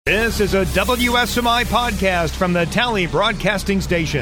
This is a WSMI podcast from the Tally Broadcasting Station.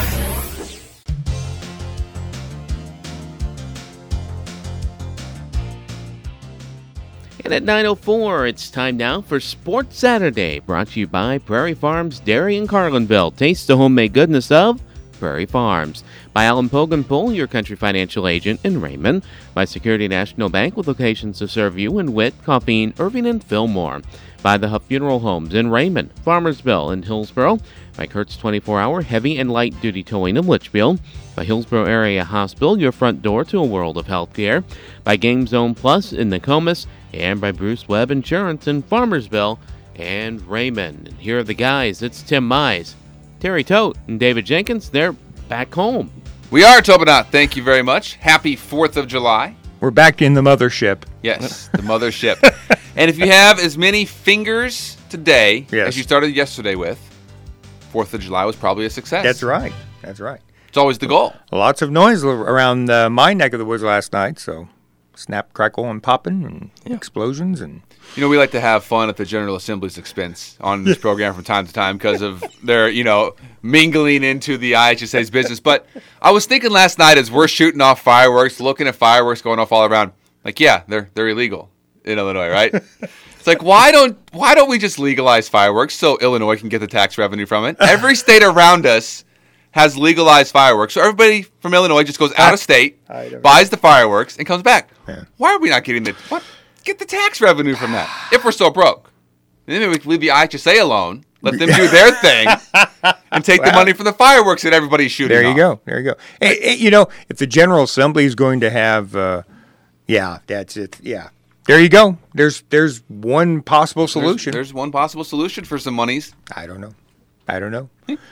And at 9:04, it's time now for Sports Saturday, brought to you by Prairie Farms Dairy in Carlinville. Taste the homemade goodness of Prairie Farms. By Alan Pogenpool, your country financial agent in Raymond. By Security National Bank, with locations to serve you in Witt, Coffeen, Irving, and Fillmore. By the Huff Funeral Homes in Raymond, Farmersville, and Hillsboro. By Kurt's 24-hour heavy and light-duty towing of Litchfield. By Hillsboro Area Hospital, your front door to a world of healthcare. By Game Zone Plus in Nokomis. And by Bruce Webb Insurance in Farmersville and Raymond. And here are the guys. It's Tim Mize, Terry Tote, and David Jenkins. They're back home. We are, Tobinot. Thank you very much. Happy 4th of July. We're back in the mothership. Yes, the mothership. And if you have as many fingers today as you started yesterday with, 4th of July was probably a success. That's right. That's right. It's always the goal. Lots of noise around my neck of the woods last night, so snap, crackle, and popping, and explosions. And we like to have fun at the General Assembly's expense on this program from time to time because of their, mingling into the IHSA's business. But I was thinking last night as we're shooting off fireworks, looking at fireworks going off all around, they're illegal in Illinois, right? It's like, why don't we just legalize fireworks so Illinois can get the tax revenue from it? Every state around us has legalized fireworks. So everybody from Illinois just goes out of state, buys the fireworks, and comes back. Yeah. Why are we not getting get the tax revenue from that if we're so broke? And then maybe we can leave the IHSA alone, let them do their thing, and take the money from the fireworks that everybody's shooting There you go. Hey, if the General Assembly is going to have, that's it. Yeah. There you go. There's one possible solution. There's one possible solution for some monies. I don't know.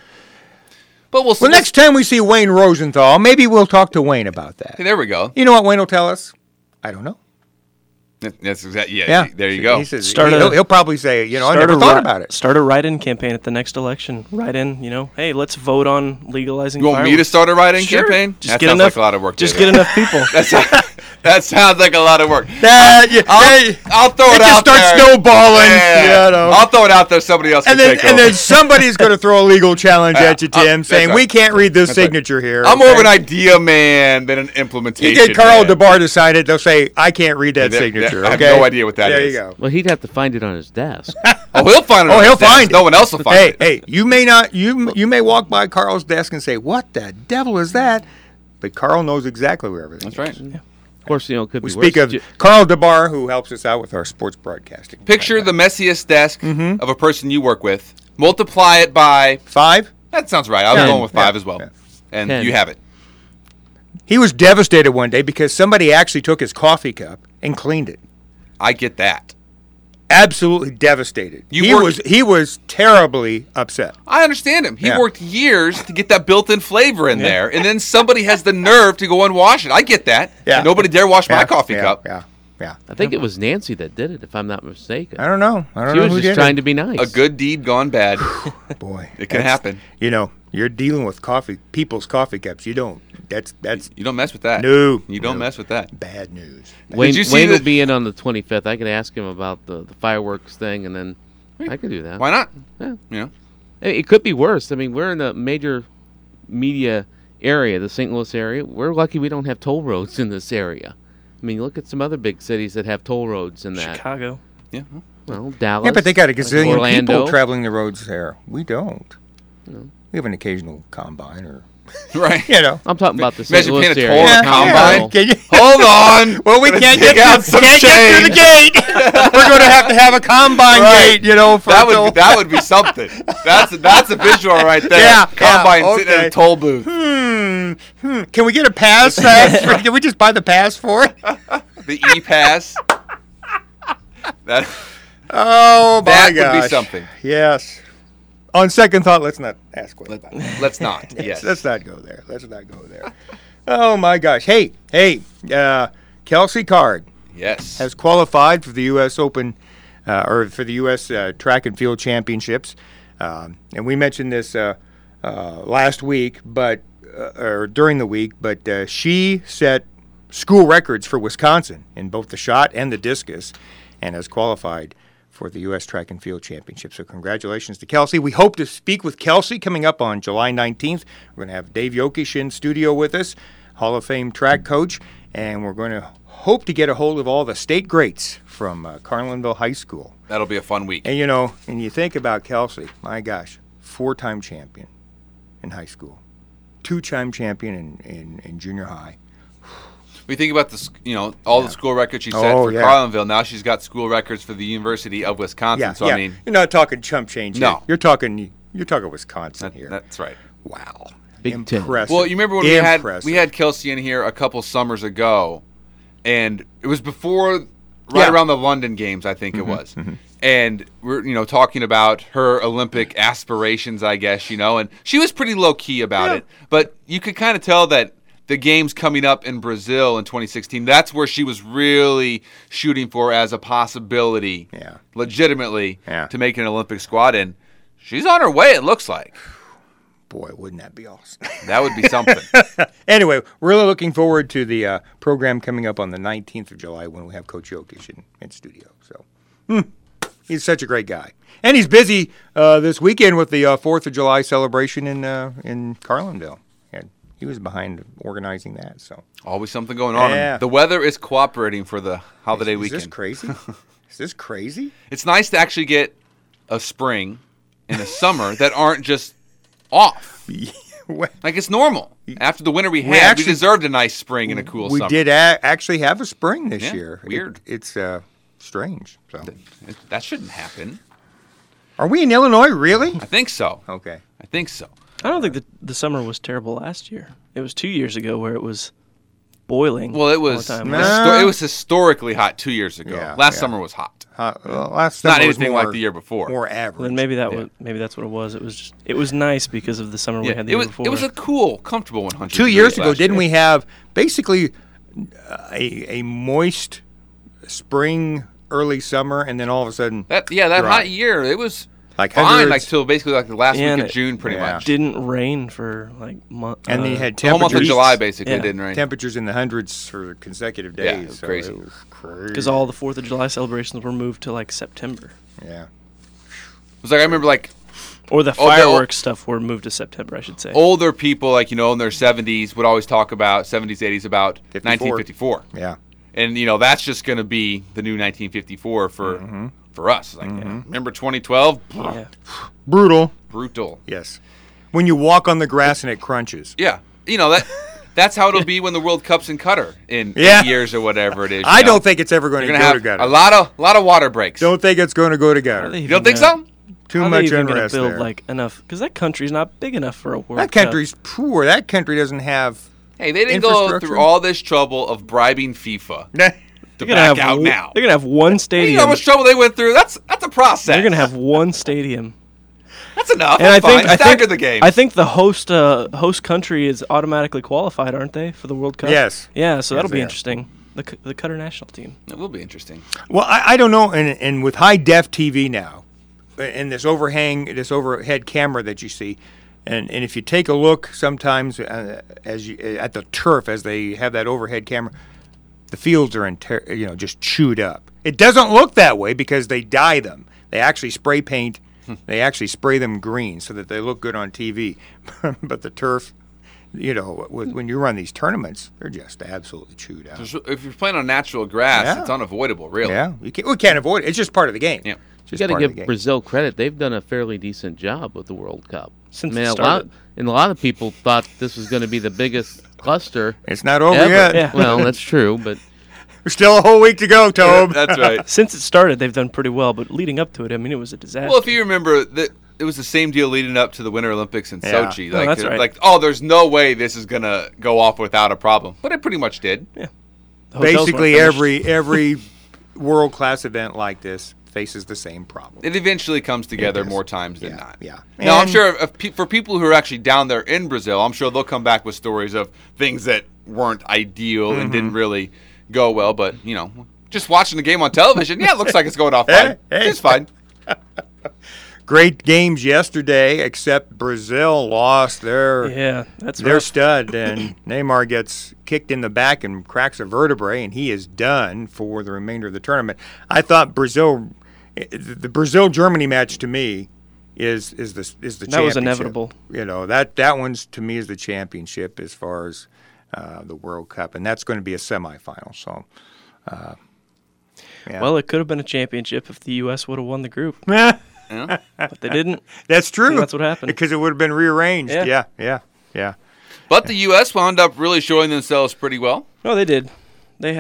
But we'll see. Well, next time we see Wayne Rosenthal, maybe we'll talk to Wayne about that. Hey, there we go. You know what Wayne will tell us? I don't know. That's exactly. Yeah. There you go. He says, he'll probably say, I never thought about it. Start a write-in campaign at the next election. Write in, hey, let's vote on legalizing fireworks. You want me to start a write-in campaign? That sounds like a lot of work. Just get enough people. That sounds like a lot of work. I'll throw it out there. Start snowballing. Yeah. I'll throw it out there. Somebody else can take over. And then somebody's going to throw a legal challenge at you, Tim, saying, we can't read this signature here. I'm more of an idea man than an implementation You get Carl DeBar to sign it, they'll say, I can't read that signature. I have no idea what that is. There you go. Well, he'd have to find it on his desk. He'll find it on his desk. No one else will find it. Hey, you may not. You may walk by Carl's desk and say, what the devil is that? But Carl knows exactly where everything is. That's right. Yeah. Of course, it could be worse. We speak of Carl DeBar, who helps us out with our sports broadcasting. Picture the messiest desk of a person you work with. Multiply it by 5. That sounds right. I was going with 5 as well. Yeah. And 10. You have it. He was devastated one day because somebody actually took his coffee cup and cleaned it. I get that. Absolutely devastated. He was terribly upset. I understand him. He worked years to get that built-in flavor in there, and then somebody has the nerve to go and wash it. I get that. Yeah. Nobody dare wash my coffee cup. Yeah. I think it was Nancy that did it, if I'm not mistaken. I don't know. She was just trying to be nice. A good deed gone bad. Boy, it can happen. You're dealing with people's coffee cups. You don't. You don't mess with that. No, you don't mess with that. Bad news. Wayne will be in on the 25th. I could ask him about the fireworks thing, and then I could do that. Why not? Yeah. It could be worse. I mean, we're in a major media area, the St. Louis area. We're lucky we don't have toll roads in this area. I mean, look at some other big cities that have toll roads in that. Chicago. Yeah. Well, Dallas. Yeah, but they got a gazillion Orlando. people traveling the roads there. We don't. We have an occasional combine or... Right. I'm talking about the St. Louis imagine area. paying a toll combine. Hold on. Well, we can't get through the gate. We're going to have a combine gate, for that would be something. That's a visual right there. Yeah. Combine sitting in a toll booth. Can we get a pass? Can we just buy the pass for it? The e-pass. Oh, my gosh. That would be something. Yes. On second thought, let's not ask what about it. Let's not. Yes. Let's not go there. Oh, my gosh. Hey, Kelsey Card. Yes. Has qualified for the U.S. Open, or for the U.S. Track and Field Championships. And we mentioned this last week, or during the week, but she set school records for Wisconsin in both the shot and the discus and has qualified for the U.S. Track and Field Championship. So congratulations to Kelsey. We hope to speak with Kelsey coming up on July 19th. We're going to have Dave Yokish in studio with us, Hall of Fame track coach, and we're going to hope to get a hold of all the state greats from Carlinville High School. That'll be a fun week. And, and you think about Kelsey, my gosh, 4-time champion in high school, 2-time champion in junior high. We think about all the school records she set for Carlinville. Now she's got school records for the University of Wisconsin. Yeah, so I mean, you're not talking chump change. No, here. You're talking Wisconsin here. That's right. Wow, Big impressive. Well, you remember when we had Kelsey in here a couple summers ago, and it was before, around the London Games, I think it was. Mm-hmm. And we're talking about her Olympic aspirations, I guess, and she was pretty low key about it, but you could kind of tell that the games coming up in Brazil in 2016, that's where she was really shooting for as a possibility, legitimately, to make an Olympic squad. And she's on her way, it looks like. Boy, wouldn't that be awesome? That would be something. Anyway, really looking forward to the program coming up on the 19th of July when we have Coach Yokish in studio. So, he's such a great guy. And he's busy this weekend with the 4th of July celebration in Carlinville. He was behind organizing that. So always something going on. Yeah. The weather is cooperating for the holiday weekend. Is this crazy? Is this crazy? It's nice to actually get a spring and a summer that aren't just off. Like it's normal. After the winter we deserved a nice spring and a cool summer. We did actually have a spring this year. Weird. It's strange. So that shouldn't happen. Are we in Illinois, really? I think so. Okay. I think so. I don't think the summer was terrible last year. It was 2 years ago where it was boiling. Well, it was all the time. it was historically hot 2 years ago. Yeah, last summer was hot. Last summer not was anything more, like the year before. More average. Then maybe that's what it was. It was nice because of the summer we had the year before. It was a cool, comfortable 100. 2 years ago, didn't we have basically a moist spring, early summer, and then all of a sudden that dry. hot year, it was like fine, till basically the last week of June, pretty much. Didn't rain for months. And they had the whole month of temperatures. July basically didn't rain. Temperatures in the hundreds for consecutive days. Yeah, it was crazy. It was crazy. Because all the 4th of July celebrations were moved to September. Yeah. It was I remember or the fireworks stuff were moved to September, I should say. Older people in their 70s would always talk about 70s, 80s about 54. 1954. Yeah. And that's just going to be the new 1954 for us. Remember 2012? Yeah. Brutal. Yes. When you walk on the grass and it crunches. Yeah. That's how it'll be when the World Cup's in Qatar in 8 years or whatever it is. I don't think it's ever going to go to Qatar. A lot of water breaks. Don't think it's going to go to Qatar. You don't think so? Too much unrest build there. Enough because that country's not big enough for a World That Cup. country's poor. That country doesn't have. Hey, they didn't go through all this trouble of bribing FIFA to back out now. They're gonna have one stadium. You know how much trouble they went through? That's a process. They're gonna have one stadium. That's enough. And That's fine. Stagger the game. I think the host country is automatically qualified, aren't they, for the World Cup? Yes. Yeah, so that'll Yes, be they are. interesting. The Qatar national team. It will be interesting. Well, I don't know, and with high def TV now, and this overhead camera that you see, and if you take a look sometimes at the turf as they have that overhead camera, the fields are just chewed up. It doesn't look that way because they dye them. They actually spray paint. They actually spray them green so that they look good on TV. But the turf, when you run these tournaments, they're just absolutely chewed out. If you're playing on natural grass, it's unavoidable, really. Yeah, we can't avoid it. It's just part of the game. Yeah. You got to give Brazil credit. They've done a fairly decent job with the World Cup. Since it started. A lot of people thought this was going to be the biggest cluster. It's not over ever. yet. Yeah. Well, that's true, but There's still a whole week to go, Tobe. That's right. Since it started, they've done pretty well, but leading up to it, it was a disaster. Well, if you remember, it was the same deal leading up to the Winter Olympics in Sochi. No, that's right. There's no way this is going to go off without a problem. But it pretty much did. Yeah. The hotels Basically, weren't finished. every world-class event like this faces the same problem. It eventually comes together It does. more times than not. Yeah. Now, I'm And- sure for people who are actually down there in Brazil, I'm sure they'll come back with stories of things that weren't ideal and didn't really go well. But, just watching the game on television, it looks like it's going off fine. Hey. It's fine. Great games yesterday, except Brazil lost their that's their rough. stud, and Neymar gets kicked in the back and cracks a vertebrae, and he is done for the remainder of the tournament. I thought Brazil, the Brazil-Germany match to me is the championship. That was inevitable. That one's to me is the championship as far as the World Cup, and that's going to be a semifinal. So, yeah. Well, it could have been a championship if the U.S. would have won the group, Yeah. but they didn't. That's true. That's what happened. Because it would have been rearranged. Yeah. Yeah. But the U.S. wound up really showing themselves pretty well. No, they did. They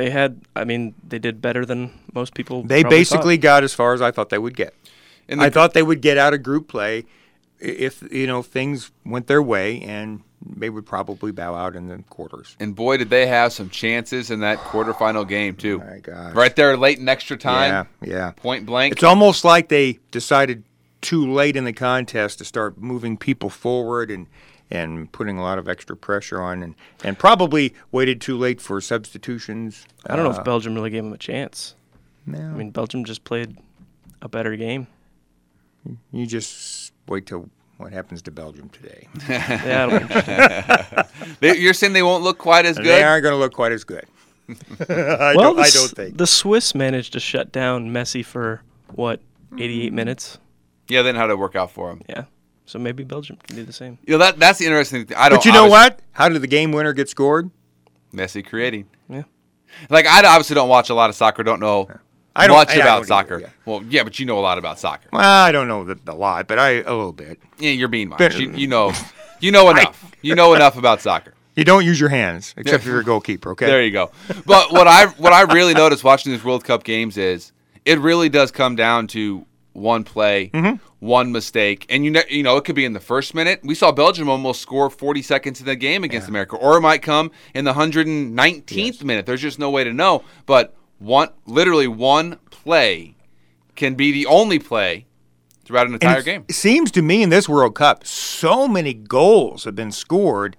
did better than most people. They probably basically got as far as I thought they would get. And I thought they would get out of group play if things went their way, and they would probably bow out in the quarters. And boy, did they have some chances in that quarterfinal game too. My gosh. Right there, late in extra time. Yeah. Point blank. It's almost like they decided too late in the contest to start moving people forward and putting a lot of extra threat on, and probably waited too late for substitutions. I don't know if Belgium really gave them a chance. No. I mean, Belgium just played a better game. You just wait till what happens to Belgium today. Yeah, it'll be interesting. You're saying they won't look quite as good? They aren't going to look quite as good. I don't think. The Swiss managed to shut down Messi for, 88 minutes? Yeah, then how'd it work out for them? Yeah. So maybe Belgium can do the same. That's the interesting thing. But you know what? How did the game winner get scored? Messi creating. Yeah. Like, I obviously don't watch a lot of soccer, don't know much about soccer. Either, yeah. Well, yeah, but you know a lot about soccer. Well, I don't know a lot, but a little bit. Yeah, you're being modest. You know enough. You know enough about soccer. You don't use your hands, except if you're a goalkeeper, okay? There you go. But what I really noticed watching these World Cup games is it really does come down to one play, one mistake, and it could be in the first minute. We saw Belgium almost score 40 seconds in the game against America, or it might come in the 119th minute. There's just no way to know. But literally one play can be the only play throughout an entire game. It seems to me in this World Cup, so many goals have been scored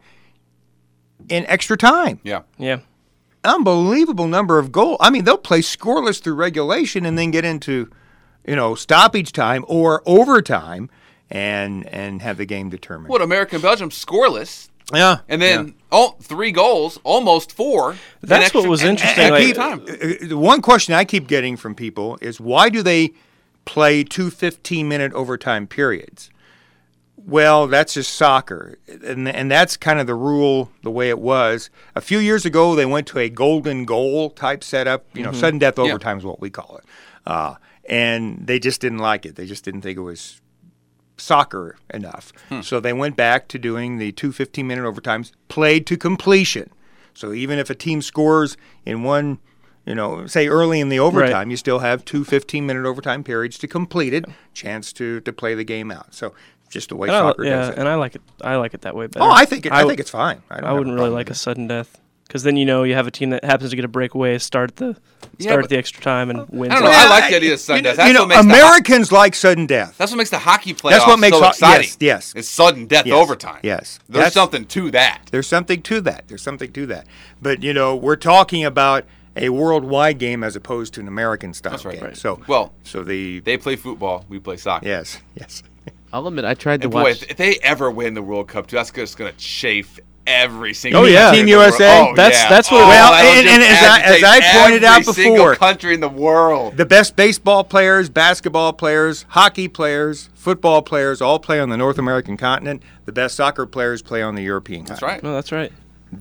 in extra time. Yeah. Yeah. Unbelievable number of goals. I mean, they'll play scoreless through regulation and then get into stoppage time or overtime and have the game determined. What, America and Belgium scoreless? Yeah. And then 3 goals, almost 4. That's what was interesting. The one question I keep getting from people is why do they play 2 15-minute overtime periods? Well, that's just soccer, and that's kind of the rule, the way it was. A few years ago, they went to a golden goal type setup. Sudden death overtime is what we call it. And they just didn't like it. They just didn't think it was soccer enough. So they went back to doing the 2 15-minute overtimes played to completion. So even if a team scores in one, say early in the overtime, you still have 2 15-minute overtime periods to complete it, chance to play the game out. So just the way soccer does it. And I like it that way better. Oh, I think it's fine. I wouldn't really like a sudden death. Because then you have a team that happens to get a breakaway, start the extra time and wins. I don't know. I like the idea of sudden death. That's what makes Americans like sudden death. That's what makes the hockey playoffs That's what makes so exciting. Yes. It's sudden death overtime. Yes. There's something to that. There's something to that. But, we're talking about a worldwide game as opposed to an American-style game. Right. So they play football, we play soccer. Yes. I'll admit, I tried to watch. watch. If they ever win the World Cup, that's just going to chafe every single. Oh yeah, Team USA. That's what. And as I pointed out before, single country in the world, the best baseball players, basketball players, hockey players, football players, all play on the North American continent. The best soccer players play on the European continent. That's right. No, that's right.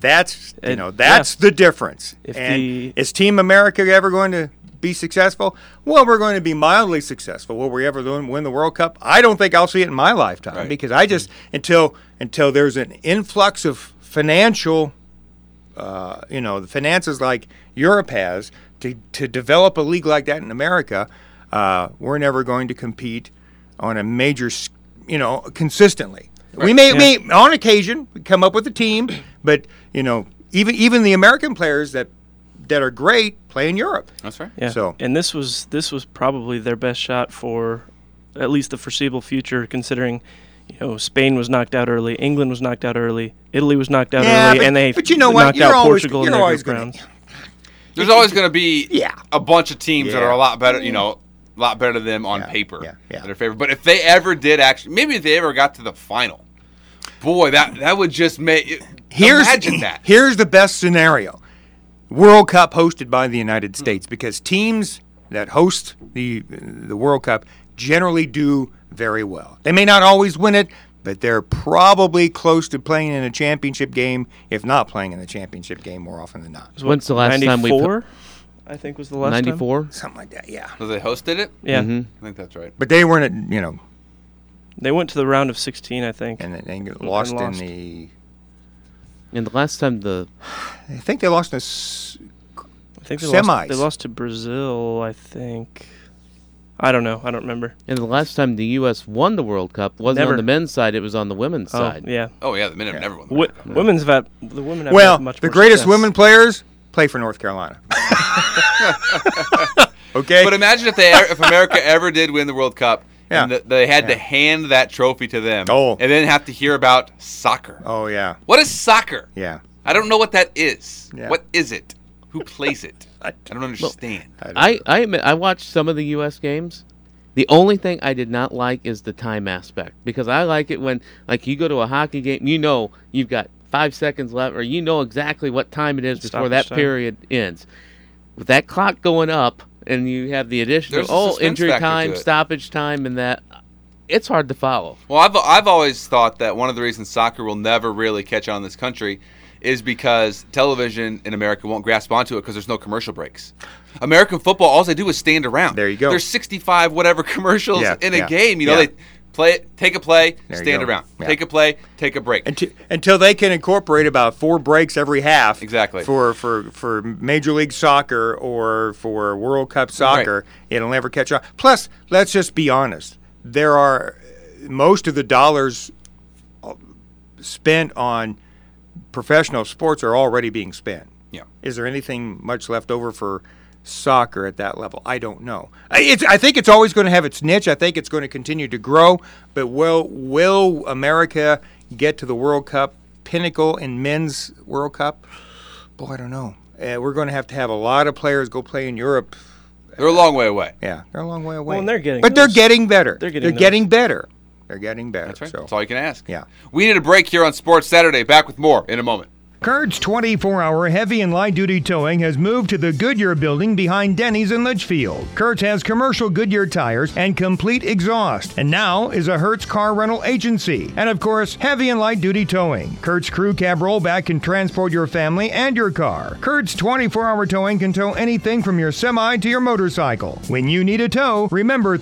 That's the difference. Is Team America ever going to be successful? Well, we're going to be mildly successful. Will we ever win the World Cup? I don't think I'll see it in my lifetime because I just until there's an influx of financial, the finances like Europe has to develop a league like that in America, we're never going to compete on a major, consistently. Right. We may on occasion come up with a team, but even the American players that are great play in Europe. That's right. Yeah. So, and this was probably their best shot for at least the foreseeable future, considering Spain was knocked out early, England was knocked out early, Italy was knocked out early, and they knocked out Portugal in their group rounds. There's always going to be a bunch of teams that are a lot better, a lot better than them on paper that are favored. But if they ever did maybe if they ever got to the final, boy, that would just make. Imagine that. Here's the best scenario. World Cup hosted by the United States because teams that host the World Cup generally do very well. They may not always win it, but they're probably close to playing in a championship game, if not playing in the championship game more often than not. When's the last time we 94? I think was the last 94? Something like that, yeah. So they hosted it? Yeah. I think that's right. But they weren't, They went to the round of 16, I think. and they lost in the... And the last time I think they lost in the I think semis. They lost to Brazil, I think. I don't know. I don't remember. and the last time the U.S. won the World Cup wasn't Never. on the men's side; it was on the women's side. Yeah. Oh, yeah, the men have never won. Women's have the women have Well, had much the more greatest success. women players play for North Carolina. Okay? But imagine if America ever did win the World Cup, Yeah. and they had to hand that trophy to them, Oh. and then have to hear about soccer. Oh, yeah. What is soccer? Yeah. I don't know what that is. Yeah. What is it? Who plays it? I don't understand. I admit I watched some of the U.S. games. The only thing I did not like is the time aspect, because I like it when, like, you go to a hockey game, you know you've got 5 seconds left, or you know exactly what time it is before that period ends. With that clock going up, and you have the additional There's a suspense injury factor time, to it. stoppage time, and that, it's hard to follow. Well, I've always thought that one of the reasons soccer will never really catch on in this country is because television in America won't grasp onto it because there's no commercial breaks. American football, all they do is stand around. There you go. There's 65 whatever commercials in a game. You know, Yeah. they play it, take a play, There you stand go. around. Yeah. Take a play, take a break. Until they can incorporate about 4 breaks every half. Exactly. For Major League Soccer or for World Cup soccer, it'll never catch on. Plus, let's just be honest. There are most of the dollars spent on professional sports are already being spent. Yeah. Is there anything much left over for soccer at that level? I don't know. I think it's always going to have its niche. I think it's going to continue to grow. But will America get to the World Cup pinnacle in men's World Cup? Boy, I don't know. We're going to have a lot of players go play in Europe. They're a long way away. Yeah, they're a long way away. Well, and they're getting but those. they're getting better. They're getting better. They're getting better. That's right. So. That's all you can ask. Yeah. We need a break here on Sports Saturday. Back with more in a moment. Kurt's 24-hour heavy and light-duty towing has moved to the Goodyear building behind Denny's in Litchfield. Kurt's has commercial Goodyear tires and complete exhaust, and now is a Hertz car rental agency. And of course, heavy and light-duty towing. Kurt's crew cab rollback can transport your family and your car. Kurt's 24-hour towing can tow anything from your semi to your motorcycle. When you need a tow, remember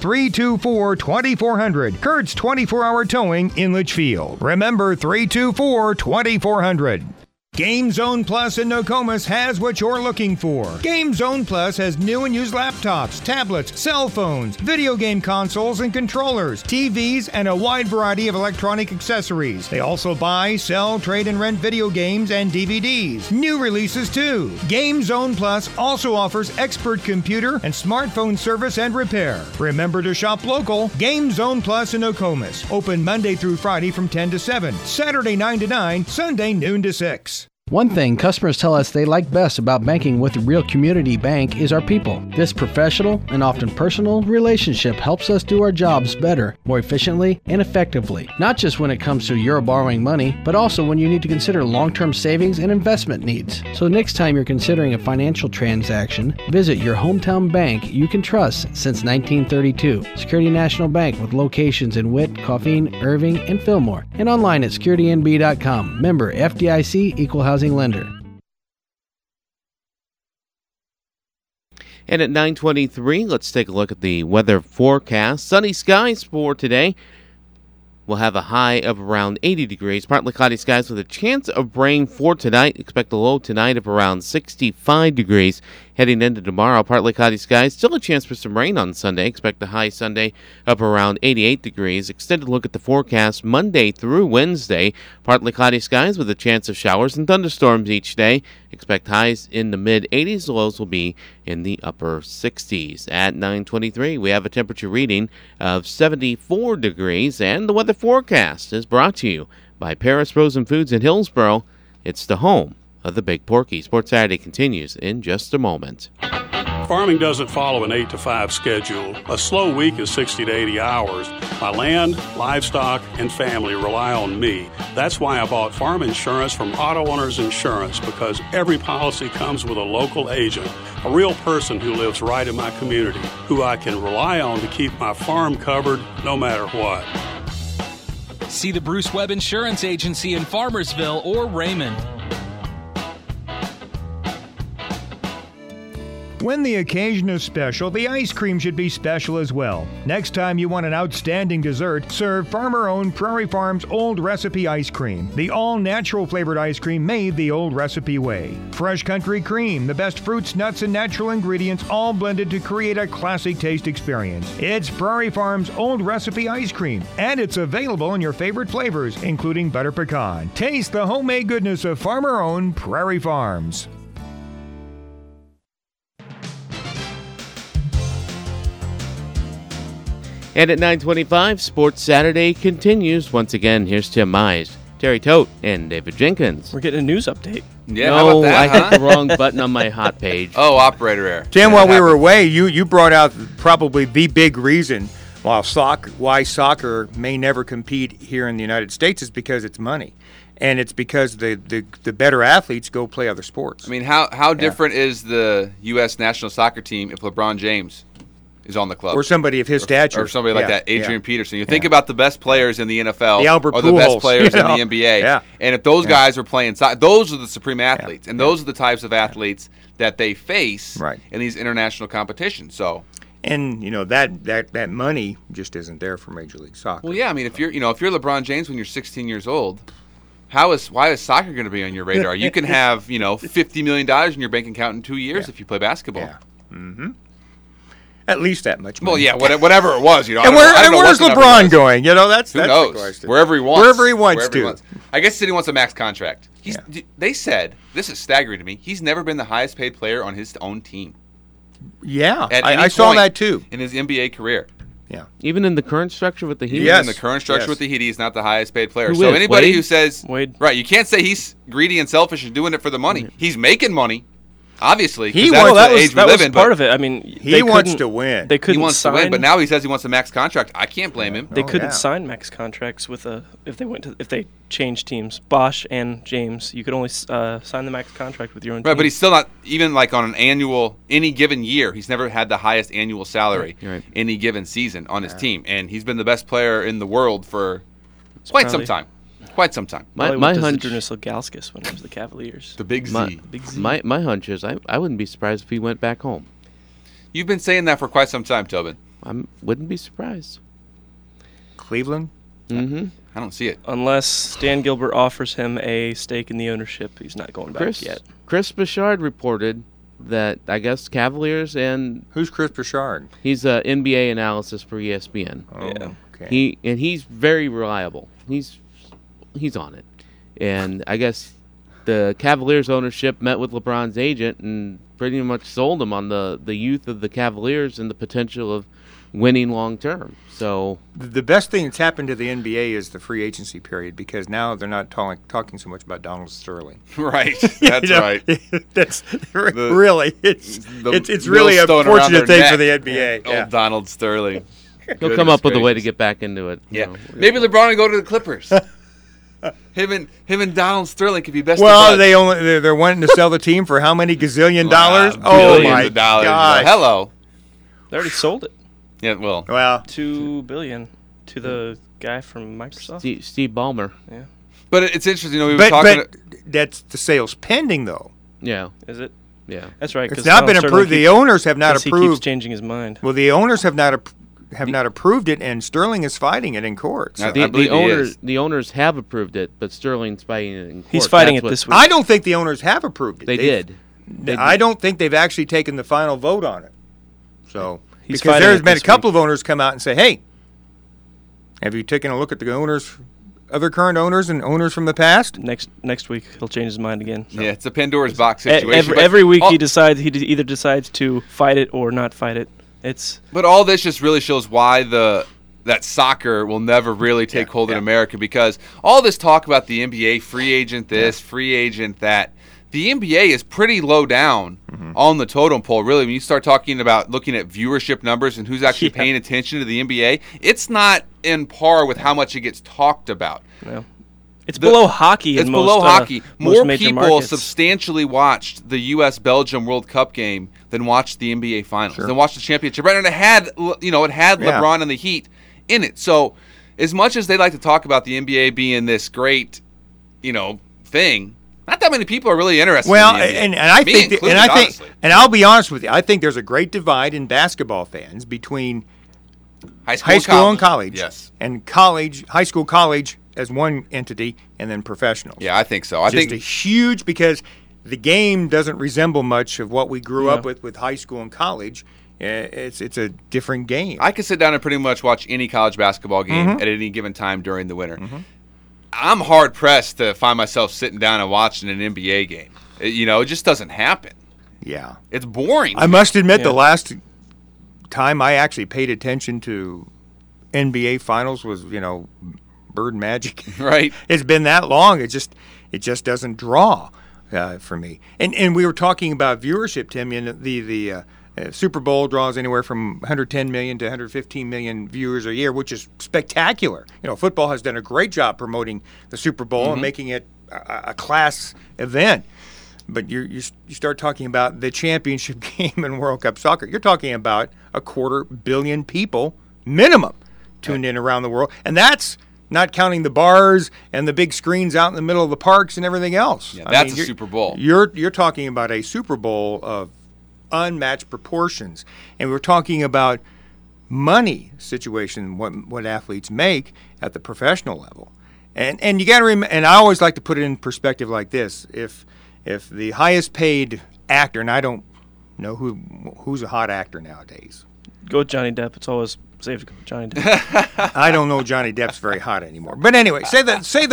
324-2400. Kurt's 24-hour towing in Litchfield. Remember 324-2400. Game Zone Plus in Nokomis has what you're looking for. Game Zone Plus has new and used laptops, tablets, cell phones, video game consoles and controllers, TVs, and a wide variety of electronic accessories. They also buy, sell, trade, and rent video games and DVDs. New releases too. Game Zone Plus also offers expert computer and smartphone service and repair. Remember to shop local. Game Zone Plus in Nokomis. Open Monday through Friday from 10 to 7, Saturday 9 to 9, Sunday noon to 6. One thing customers tell us they like best about banking with a real community bank is our people. This professional and often personal relationship helps us do our jobs better, more efficiently, and effectively. Not just when it comes to your borrowing money, but also when you need to consider long-term savings and investment needs. So next time you're considering a financial transaction, visit your hometown bank you can trust since 1932. Security National Bank with locations in Witt, Coffeen, Irving, and Fillmore. And online at securitynb.com. Member FDIC Equal Housing Lender. And at 9:23, let's take a look at the weather forecast. Sunny skies for today. We'll have a high of around 80 degrees. Partly cloudy skies with a chance of rain for tonight. Expect a low tonight of around 65 degrees. Heading into tomorrow, partly cloudy skies. Still a chance for some rain on Sunday. Expect a high Sunday of around 88 degrees. Extended look at the forecast Monday through Wednesday. Partly cloudy skies with a chance of showers and thunderstorms each day. Expect highs in the mid-80s. Lows will be in the upper 60s. At 9:23, we have a temperature reading of 74 degrees. And the weather forecast is brought to you by Paris Frozen Foods in Hillsboro. It's the home of the Big Porky. Sports Saturday continues in just a moment. Farming doesn't follow an 8 to 5 schedule. A slow week is 60 to 80 hours. My land, livestock, and family rely on me. That's why I bought farm insurance from Auto Owners Insurance, because every policy comes with a local agent, a real person who lives right in my community, who I can rely on to keep my farm covered no matter what. See the Bruce Webb Insurance Agency in Farmersville or Raymond. When the occasion is special, the ice cream should be special as well. Next time you want an outstanding dessert, serve farmer-owned Prairie Farms Old Recipe Ice Cream, the all-natural flavored ice cream made the old recipe way. Fresh country cream, the best fruits, nuts, and natural ingredients all blended to create a classic taste experience. It's Prairie Farms Old Recipe Ice Cream, and it's available in your favorite flavors, including butter pecan. Taste the homemade goodness of farmer-owned Prairie Farms. And at 9:25, Sports Saturday continues. Once again, here's Tim Mize, Terry Tote, and David Jenkins. We're getting a news update. Yeah, no, how about that, I huh? hit the wrong button on my hot page. Oh, operator error. Tim, while we were away, you brought out probably the big reason why soccer may never compete here in the United States is because it's money. And it's because the better athletes go play other sports. I mean, how different is the U.S. national soccer team if LeBron James is on the club? Or somebody of his stature. Or somebody like that, Adrian Peterson. You think about the best players in the NFL, the Albert or the best Pujols, players in the NBA. Yeah. And if those guys are playing soccer, those are the supreme athletes. And those are the types of athletes that they face in these international competitions. So, and that money just isn't there for Major League Soccer. Well, yeah, I mean, if you're LeBron James when you're 16 years old, why is soccer going to be on your radar? You can have $50 million in your bank account in 2 years if you play basketball. Yeah. Mm-hmm. At least that much money. Well, yeah, whatever it was, And where's LeBron going? That's who knows? The question. Wherever he wants. Wherever he wants to. I guess City wants a max contract. They said, this is staggering to me, he's never been the highest paid player on his own team. Yeah, I saw that too. In his NBA career. Yeah. Even in the current structure with the Heat? Even in the current structure with the Heat, he's not the highest paid player. Who is? Anybody Wade? who says, Wade. Right, you can't say he's greedy and selfish and doing it for the money. He's making money. Obviously, that was part of it. I mean, he wants to win. They couldn't he wants to win, but now he says he wants a max contract. I can't blame him. They couldn't sign max contracts with if they changed teams. Bosch and James, you could only sign the max contract with your own team. Right, but he's still not even like on an annual any given year. He's never had the highest annual salary any given season on his team, and he's been the best player in the world for quite some time. Quite some time. My hunch is Ilgauskas when it was the Cavaliers. The Big Z. My hunch is I wouldn't be surprised if he went back home. You've been saying that for quite some time, Tobin. I wouldn't be surprised. Cleveland? Mm-hmm. I don't see it. Unless Stan Gilbert offers him a stake in the ownership, he's not going back yet. Chris Bouchard reported that I guess Cavaliers and... Who's Chris Bouchard? He's an NBA analysis for ESPN. Oh, yeah. Okay. He's very reliable. He's on it. And I guess the Cavaliers ownership met with LeBron's agent and pretty much sold him on the youth of the Cavaliers and the potential of winning long term. So the best thing that's happened to the NBA is the free agency period, because now they're not talking so much about Donald Sterling. Right. That's right. That's really it's really a fortunate thing for the NBA. Old Donald Sterling. He'll come up with a way to get back into it. Yeah. Maybe LeBron will go to the Clippers. Him and Donald Sterling could be best. Well, they're wanting to sell the team for how many gazillion dollars? Oh my God! Hello. They already sold it. Yeah, well, $2 billion to the guy from Microsoft, Steve Ballmer. Yeah, but it's interesting. We were talking. But that's the sale's pending, though. Yeah, is it? Yeah, that's right. It's not been approved. The owners have not approved. He keeps changing his mind. Well, the owners have not approved it, and Sterling is fighting it in court. So. The owners have approved it, but Sterling's fighting it in court. He's fighting it this week. I don't think the owners have approved it. They did. I don't think they've actually taken the final vote on it. So because there's been a couple of owners come out and say, "Hey, have you taken a look at the owners, other current owners, and owners from the past?" Next week he'll change his mind again. So. Yeah, it's a Pandora's box situation. Every week he either decides to fight it or not fight it. But all this just really shows why that soccer will never really take hold in America, because all this talk about the NBA free agent this, free agent that, the NBA is pretty low down on the totem pole, really. When you start talking about looking at viewership numbers and who's actually paying attention to the NBA, it's not in par with how much it gets talked about. No. It's below hockey. It's below hockey. More people substantially watched the U.S.-Belgium World Cup game than watched the NBA Finals, than watched the championship. And it had, LeBron and the Heat in it. So as much as they like to talk about the NBA being this great, thing, not that many people are really interested in the NBA. And I'll be honest with you, I think there's a great divide in basketball fans between high school and college. Yes. And high school, college as one entity, and then professionals. Yeah, I think so. I think it's huge because the game doesn't resemble much of what we grew up with high school and college. It's a different game. I could sit down and pretty much watch any college basketball game at any given time during the winter. I'm hard-pressed to find myself sitting down and watching an NBA game. It just doesn't happen. Yeah. It's boring. I must admit the last time I actually paid attention to NBA Finals was, Bird Magic. Right. It's been that long. It just doesn't draw for me. And we were talking about viewership, Tim. The Super Bowl draws anywhere from 110 million to 115 million viewers a year, which is spectacular. Football has done a great job promoting the Super Bowl and making it a class event. But you start talking about the championship game in World Cup soccer. You're talking about 250 million people minimum tuned in around the world, and that's not counting the bars and the big screens out in the middle of the parks and everything else. Yeah, that's a Super Bowl. You're talking about a Super Bowl of unmatched proportions, and we're talking about money situation, what athletes make at the professional level, and you got to remember. And I always like to put it in perspective like this: if the highest paid actor, and I don't know who's a hot actor nowadays. Go with Johnny Depp. It's always safe to go with Johnny Depp. I don't know Johnny Depp's very hot anymore. But anyway, say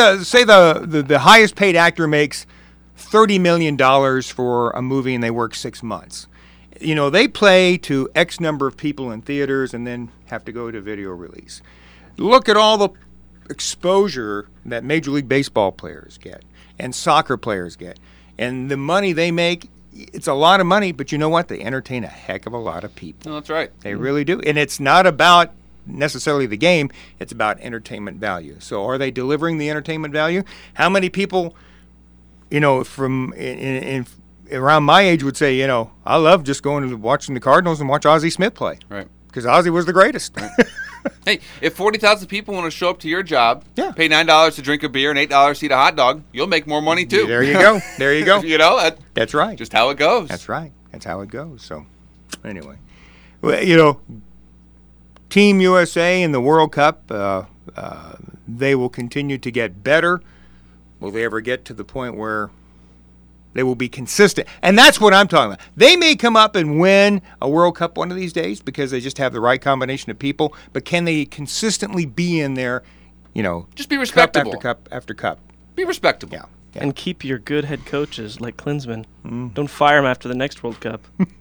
the highest paid actor makes $30 million for a movie and they work 6 months. They play to X number of people in theaters and then have to go to video release. Look at all the exposure that Major League Baseball players get and soccer players get. And the money they make, it's a lot of money, but you know what? They entertain a heck of a lot of people. No, that's right. They really do. And it's not about necessarily the game. It's about entertainment value. So are they delivering the entertainment value? How many people, from around my age would say, I love just going and watching the Cardinals and watch Ozzie Smith play. Right. Because Ozzie was the greatest. Right. Hey, if 40,000 people want to show up to your job, pay $9 to drink a beer and $8 to eat a hot dog, you'll make more money too. There you go. There you go. That's right. Just how it goes. That's right. That's how it goes. So, anyway, well, Team USA in the World Cup, they will continue to get better. Will they ever get to the point where they will be consistent? And that's what I'm talking about. They may come up and win a World Cup one of these days because they just have the right combination of people, but can they consistently be in there, just be respectable. Cup after cup? Be respectable. Yeah. And keep your good head coaches like Klinsmann. Don't fire him after the next World Cup.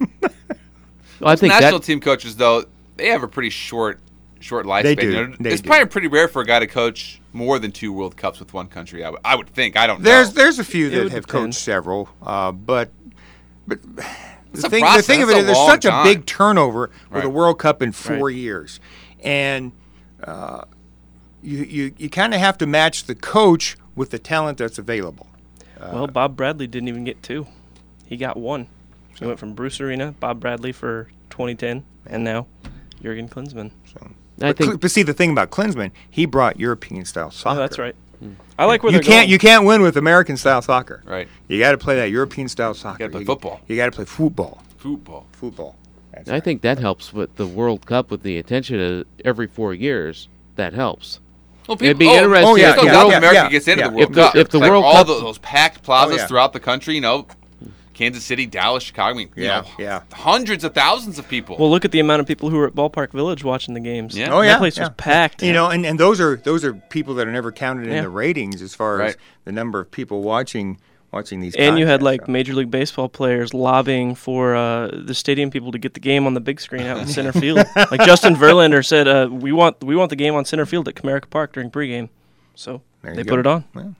Well, I think national team coaches, though, they have a pretty short lifespan. They do. It's probably pretty rare for a guy to coach more than 2 World Cups with one country. I would think. I don't know. There's a few that have coached several, but the thing of it is, there's such a big turnover with a World Cup in 4 years, and you kind of have to match the coach with the talent that's available. Well, Bob Bradley didn't even get 2. He got 1. So he went from Bruce Arena, Bob Bradley for 2010, and now Jurgen Klinsmann. But see, the thing about Klinsmann, he brought European-style soccer. Oh, that's right. I like where they're going. You can't win with American-style soccer. Right. You got to play that European-style soccer. You got to play football. You got to play football. Football. I think that helps with the World Cup, with the attention every 4 years. That helps. Well, it'd be interesting. If America gets into the World Cup. If the World all Cup, those packed plazas throughout the country, Kansas City, Dallas, Chicago. Hundreds of thousands of people. Well, look at the amount of people who were at Ballpark Village watching the games. Yeah. That place was packed. And those are people that are never counted in the ratings as far as the number of people watching these. And you had Major League Baseball players lobbying for the stadium people to get the game on the big screen out in center field. Like Justin Verlander said, we want the game on center field at Comerica Park during pregame. So they put it on.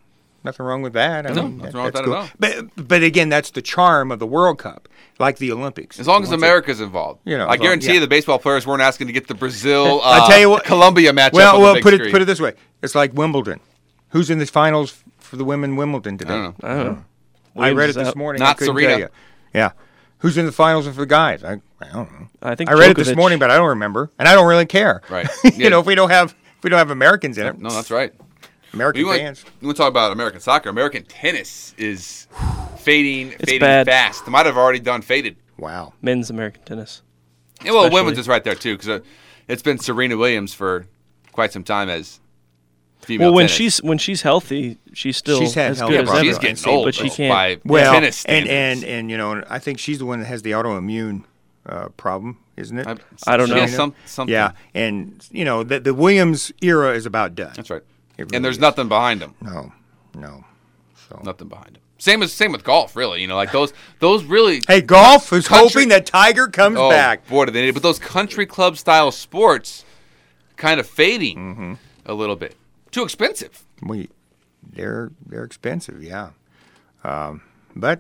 Nothing wrong with that. Nothing wrong with that cool. at all. But again, that's the charm of the World Cup, like the Olympics. As long as America's involved. I guarantee you the baseball players weren't asking to get the Brazil I tell you what, Colombia matchup. Well, put it this way. It's like Wimbledon. Who's in the finals for the women Wimbledon today? I don't know. I read it this morning. Not Serena. Yeah. Who's in the finals for the guys? I don't know. I think I read it this morning, but I don't remember, and I don't really care. Right. If we don't have Americans in it. No, that's right. American fans. We want to talk about American soccer. American tennis is fading bad. fast. It might have already done faded. Wow. Men's American tennis. Yeah, well, women's is right there too, because it's been Serena Williams for quite some time as female. Well, tennis. when she's healthy, she's still as good as ever. She's getting old, but she can't. By tennis standards. and I think she's the one that has the autoimmune problem, isn't it? I don't know. Something. Yeah, and the Williams era is about done. That's right. Really and there's is. nothing behind them. No. So nothing behind them. Same with golf, really. Like those really. Hey, golf is hoping that Tiger comes back. Boy, do they need it. But those country club style sports kind of fading a little bit. Too expensive. They're expensive, yeah. But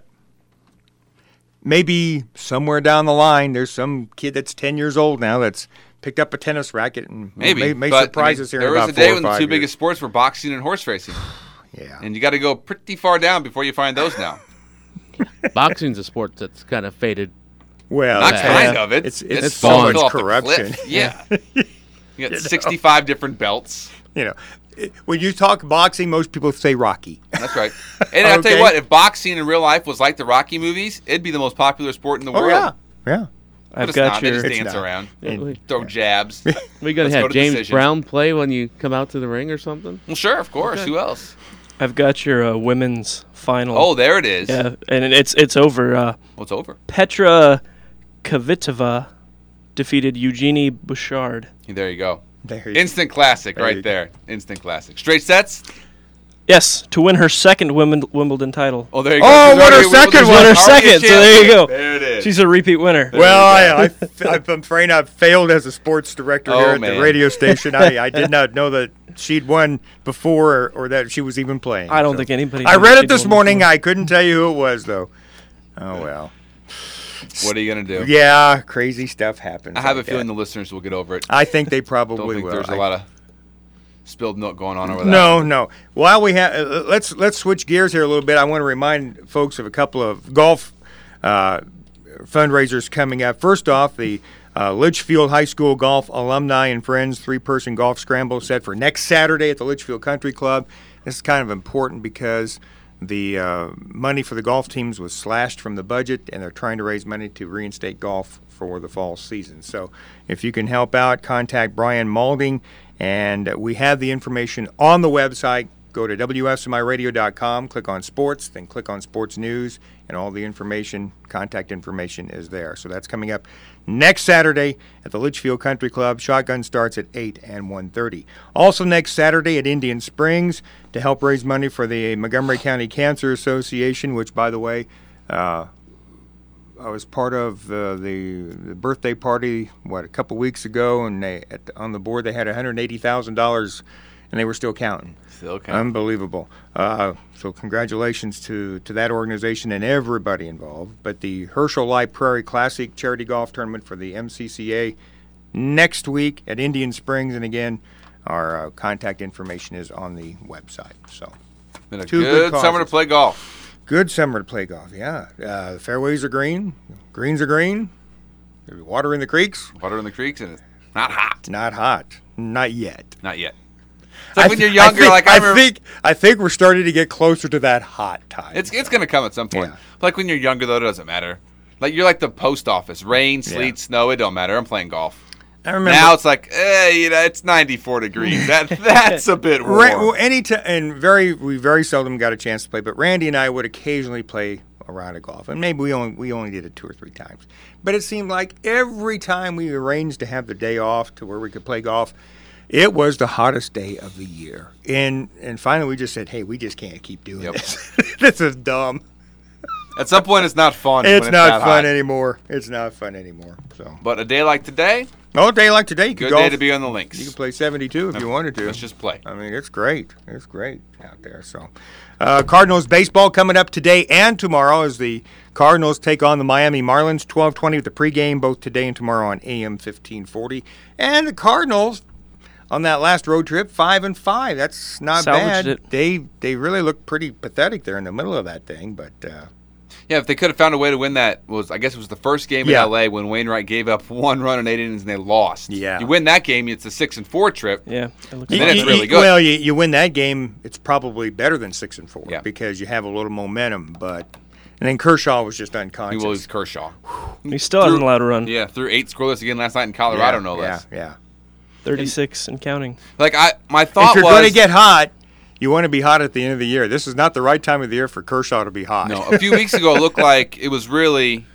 maybe somewhere down the line, there's some kid that's 10 years old now that's picked up a tennis racket and may surprise us here in about 4 or 5 years. There was a day when the two biggest sports were boxing and horse racing. Yeah. And you got to go pretty far down before you find those now. Boxing's a sport that's kind of faded. Well, not kind of. It's so much corruption. Yeah. You got 65 different belts. When you talk boxing, most people say Rocky. That's right. And I'll tell you what, if boxing in real life was like the Rocky movies, it'd be the most popular sport in the world. Yeah. I've got They just dance around and throw jabs. We got to have James Brown play when you come out to the ring or something? Well, sure, of course. Okay. Who else? I've got your women's final. Oh, there it is. Yeah, and it's over. It's over. Petra Kvitova defeated Eugenie Bouchard. There you go. Instant classic right there. Instant classic. Straight sets? Yes, to win her second Wimbledon title. Oh, there you go. Oh, won her second one. Won her second, so there you go. There it is. She's a repeat winner. Well, I'm afraid I've failed as a sports director here at the radio station. I did not know that she'd won before or that she was even playing. I don't think anybody I read it this morning. I couldn't tell you who it was, though. Oh, well. What are you going to do? Yeah, crazy stuff happens. I have a feeling the listeners will get over it. I think they probably don't think will. There's a lot of spilled milk going on over that. No. While we have, let's switch gears here a little bit. I want to remind folks of a couple of golf fundraisers coming up. First off, the Litchfield High School Golf Alumni and Friends 3-person golf scramble set for next Saturday at the Litchfield Country Club. This is kind of important because the money for the golf teams was slashed from the budget, and they're trying to raise money to reinstate golf for the fall season. So if you can help out, contact Brian Maulding, and we have the information on the website. Go to WSMIRadio.com, click on sports, then click on sports news, and all the information, contact information is there. So that's coming up next Saturday at the Litchfield Country Club. Shotgun starts at 8 and 1:30. Also next Saturday at Indian Springs to help raise money for the Montgomery County Cancer Association, which, by the way, I was part of the birthday party, a couple weeks ago, and on the board they had $180,000, and they were still counting. Still counting. Unbelievable. So congratulations to that organization and everybody involved. But the Herschel Light Prairie Classic Charity Golf Tournament for the MCCA next week at Indian Springs, and again, our contact information is on the website. So, been a good summer to play golf. Good summer to play golf, yeah. The fairways are green. Greens are green. There's water in the creeks. Water in the creeks, and it's not hot. Not hot. Not yet. Not yet. It's like when you're younger, I think we're starting to get closer to that hot time. It's going to come at some point. Yeah. Like when you're younger, though, it doesn't matter. Like you're like the post office. Rain, sleet, snow, it don't matter. I'm playing golf. I remember now it's like, it's 94 degrees. That's a bit warm. We very seldom got a chance to play, but Randy and I would occasionally play a round of golf, and maybe we only did it 2 or 3 times. But it seemed like every time we arranged to have the day off to where we could play golf, it was the hottest day of the year. And finally we just said, hey, we just can't keep doing this. This is dumb. At some point, it's not fun. It's when not that fun hot. anymore. It's not fun anymore. So, But a day like today, a day like today, you could good golf. day to be on the links. You can play 72 if you wanted to. Let's just play. I mean, it's great. It's great out there. So, Cardinals baseball coming up today and tomorrow as the Cardinals take on the Miami Marlins, 12:20 with the pregame, both today and tomorrow on AM 1540. And the Cardinals on that last road trip, 5-5. That's not Salvaged bad. it. They really looked pretty pathetic there in the middle of that thing, but. Yeah, if they could have found a way to win that, I guess it was the first game in Yeah. L.A. when Wainwright gave up 1 run in 8 innings and they lost. Yeah. You win that game, it's a 6-4 trip. Yeah, it looks And then like it's really good. Well, you win that game, it's probably better than 6-4 Yeah. because you have a little momentum. And then Kershaw was just unconscious. He was Kershaw. he still hasn't allowed a run. Yeah, threw 8 scoreless again last night in Colorado, no less. Yeah. 36 and counting. Like my thought If you're was, going to get hot, you want to be hot at the end of the year. This is not the right time of the year for Kershaw to be hot. no, a few weeks ago it looked like it was really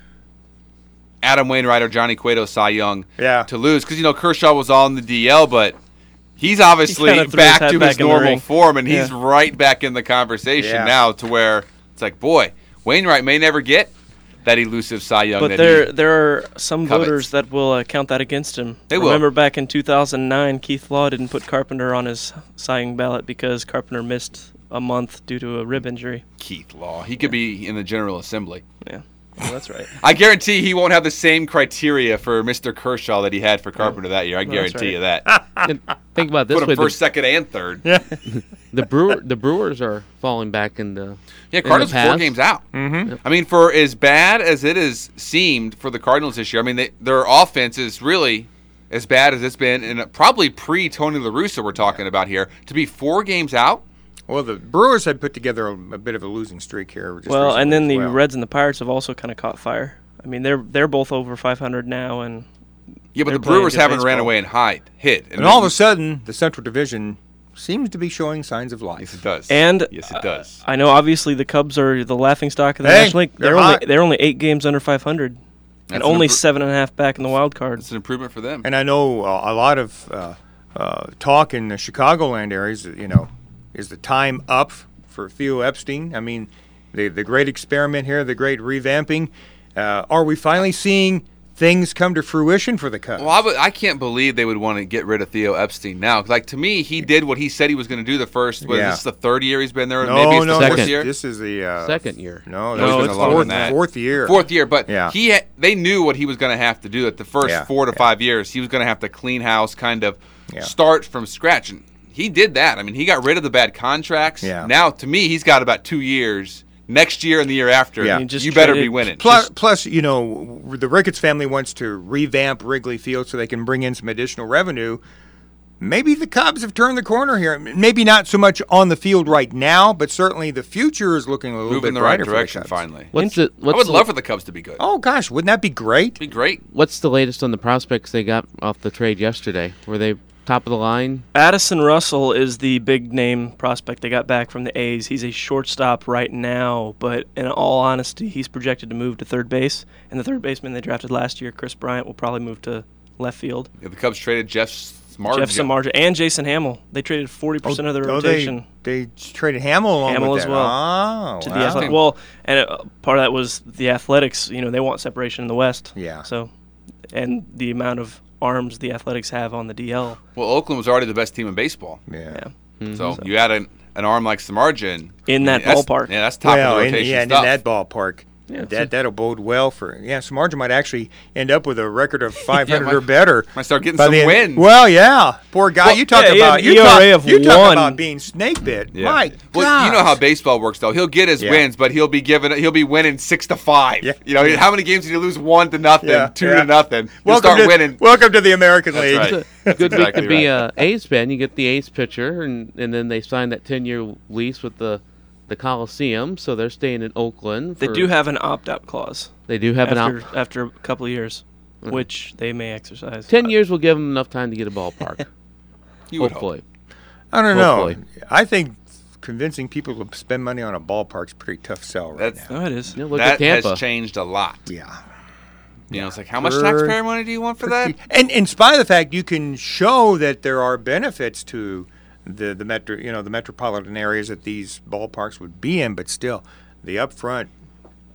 Adam Wainwright or Johnny Cueto Cy Young to lose because Kershaw was on the DL, but he's obviously kinda threw back his to hat his back in the normal ring. form, and he's Yeah. right back in the conversation Yeah. now to where it's like, boy, Wainwright may never get that elusive Cy Young. But that there are some covets. voters that will count that against him. They will. Remember back in 2009, Keith Law didn't put Carpenter on his Cy Young ballot because Carpenter missed a month due to a rib injury. Keith Law. He could be in the General Assembly. Yeah, well, that's right. I guarantee he won't have the same criteria for Mr. Kershaw that he had for Carpenter that year. I guarantee you that. And think about it this Put way: him first, second, and third. Yeah, the Brewers are falling back in the Cardinals in the 4 past. games out. Mm-hmm. I mean, for as bad as it has seemed for the Cardinals this year, I mean, their offense is really as bad as it's been, and probably pre-Tony La Russa we're talking about here. To be 4 games out. Well, the Brewers had put together a bit of a losing streak here. Just Well, and then the recently as well. Reds and the Pirates have also kind of caught fire. I mean, they're both over 500 now, and Yeah, but they're the Brewers playing good haven't ran baseball. away and hit. And all of a sudden, the Central Division seems to be showing signs of life. Yes, it does. And yes, it does. I know obviously the Cubs are the laughingstock of the Hey, National League. they're hot. They're only 8 games under 500, That's and an only impro- 7.5 back in the wild card. It's an improvement for them. And I know a lot of talk in the Chicagoland areas, is the time up for Theo Epstein? I mean, the great experiment here, the great revamping. Are we finally seeing things come to fruition for the Cubs? Well, I can't believe they would want to get rid of Theo Epstein now. Like, to me, he did what he said he was going to do the first. Was Yeah. this the 3rd year he's been there? No, Maybe it's no, the second. 4th year. This is the second year. No, No, this it's is longer the than that. fourth year. 4th year, but Yeah. they knew what he was going to have to do. That the first Yeah. 4 to 5 years, he was going to have to clean house, kind of Yeah. start from scratch, and he did that. I mean, he got rid of the bad contracts. Yeah. Now, to me, he's got about 2 years. Next year and the year after, Yeah. You just you better traded- be winning. Plus, the Ricketts family wants to revamp Wrigley Field so they can bring in some additional revenue. Maybe the Cubs have turned the corner here. Maybe not so much on the field right now, but certainly the future is looking a little Moving bit in the right brighter for the direction Cubs. finally. What's the I would love for the Cubs to be good. Oh gosh, wouldn't that be great? Be great. What's the latest on the prospects they got off the trade yesterday? Were they top of the line? Addison Russell is the big name prospect they got back from the A's. He's a shortstop right now, but in all honesty, he's projected to move to third base. And the third baseman they drafted last year, Chris Bryant, will probably move to left field. Yeah, the Cubs traded Jeff Samardzija. Jeff Samardzija and Jason Hamill. They traded 40% of their rotation. They traded Hamill along Hamill with as that. well. Oh, To wow. the Athletic. Well, and part of that was the Athletics. They want separation in the West. Yeah. So, and the amount of arms the Athletics have on the DL. Well, Oakland was already the best team in baseball. Yeah. So you add an arm like Samardzija In that that's- ballpark. Yeah, that's top Well, of the and, rotation yeah, and stuff. in that ballpark. Yeah, That'll bode well for Samardzija might actually end up with a record of 500 might- or better. might start getting by some the end. wins. Well, yeah, poor guy. Well, you talk yeah, he had about an you ERA talk, of you talk 1. about being snake bit. Yeah. My Well, you know how gosh. baseball works, though. He'll get his Yeah. wins, but he'll be winning 6-5. Yeah. How many games did he lose? 1-0, Yeah, 2-0. He'll Welcome start to, winning. Welcome to the American That's League. right. Good week exactly to be right. a A's fan. You get the A's pitcher, and then they signed that 10-year lease with the Coliseum, so they're staying in Oakland. They do have an opt-out clause. They do have after a couple of years, which they may exercise. 10 years will give them enough time to get a ballpark. You would hopefully. I don't know. Hopefully. I think convincing people to spend money on a ballpark's a pretty tough sell right That's- now. Oh, it is. You know, look at That Tampa. has changed a lot. Yeah. It's like, how much Sure. taxpayer money do you want for that? And in spite of the fact you can show that there are benefits to the metro, the metropolitan areas that these ballparks would be in, but still, the upfront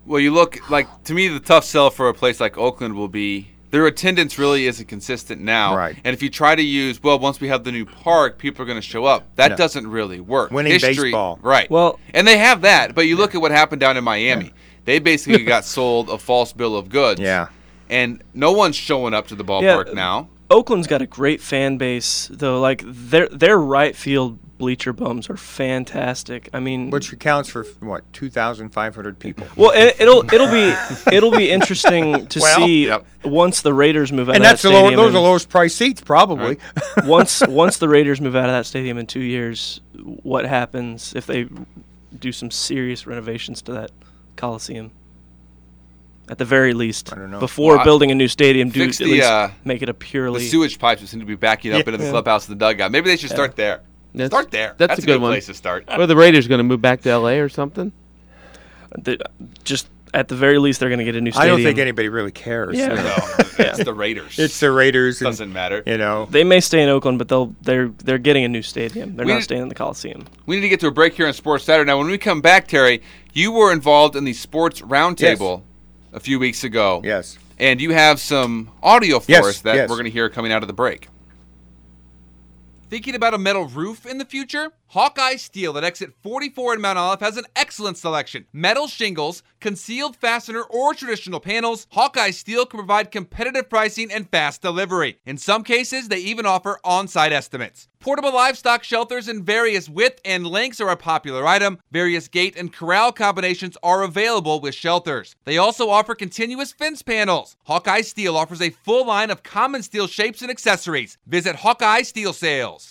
Well, you look, to me, the tough sell for a place like Oakland will be their attendance really isn't consistent now. Right. And if you try to use, once we have the new park, people are going to show up. That doesn't really work. Winning baseball. Right. Well, and they have that, but you look at what happened down in Miami. Yeah. They basically got sold a false bill of goods. Yeah. And no one's showing up to the ballpark now. Oakland's got a great fan base, though. Their right field bleacher bums are fantastic. I mean, which accounts for 2,500 people. Well, it'll be interesting to see once the Raiders move out of that stadium. And those are the lowest priced seats, probably. Right. once the Raiders move out of that stadium in 2 years, what happens if they do some serious renovations to that Coliseum? At the very least, I don't know. Before building a new stadium, make it a purely... The sewage pipes that seem to be backing up into the clubhouse and the dugout. Maybe they should start there. Start there. That's a good one. Place to start. Or the Raiders going to move back to L.A. or something? Just at the very least, they're going to get a new stadium. I don't think anybody really cares. Yeah. No, it's the Raiders. It's the Raiders. Doesn't matter. They may stay in Oakland, but they're getting a new stadium. They're not staying in the Coliseum. We need to get to a break here on Sports Saturday. Now, when we come back, Terry, you were involved in the Sports Roundtable a few weeks ago. Yes. And you have some audio for us that we're going to hear coming out of the break. Thinking about a metal roof in the future? Hawkeye Steel at exit 44 in Mount Olive has an excellent selection. Metal shingles, concealed fastener, or traditional panels, Hawkeye Steel can provide competitive pricing and fast delivery. In some cases, they even offer on-site estimates. Portable livestock shelters in various width and lengths are a popular item. Various gate and corral combinations are available with shelters. They also offer continuous fence panels. Hawkeye Steel offers a full line of common steel shapes and accessories. Visit Hawkeye Steel Sales.